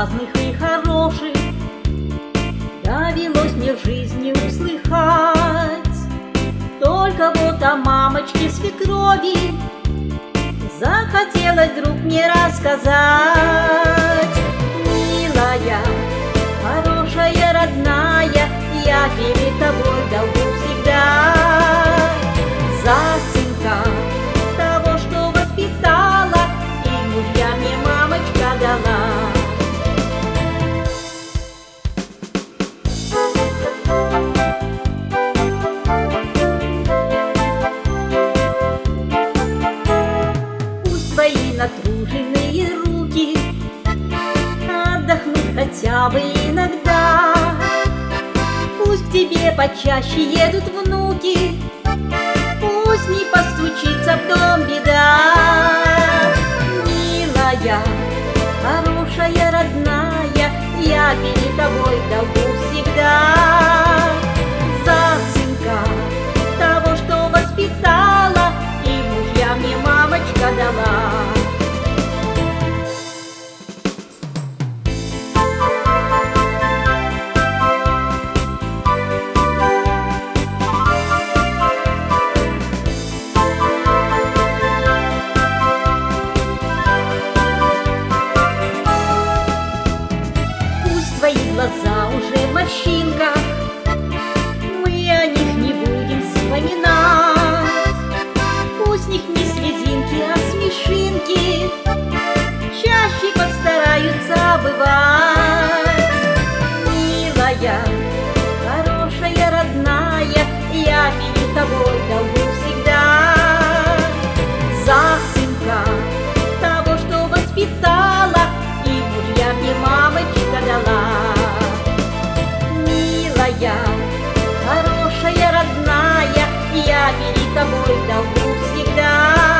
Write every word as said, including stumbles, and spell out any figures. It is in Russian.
разных и хороших довелось мне в жизни услыхать. Только вот о мамочке свекрови захотелось вдруг мне рассказать. Милая, хорошая, родная, я перед тобой в долгу всегда. За сынка того, что воспитала, и мужья мне мамочка дала. Пусть твои натруженные руки отдохнут хотя бы иногда. Пусть к тебе почаще едут внуки, пусть не постучится в дом беда. Милая, хорошая, родная, я перед тобой в долгу всегда. За сынка того, что воспитала, и мужья мне мамочка дала. Твои глаза уже в морщинках, мы о них не будем вспоминать. Пусть в них не слезинки, а смешинки чаще постараются бывать. Милая, хорошая, родная, я перед тобой в долгу всегда. За сынка того, что воспитала, и мужья мне мамочка дала. Милая, хорошая, родная, я перед тобой в долгу всегда.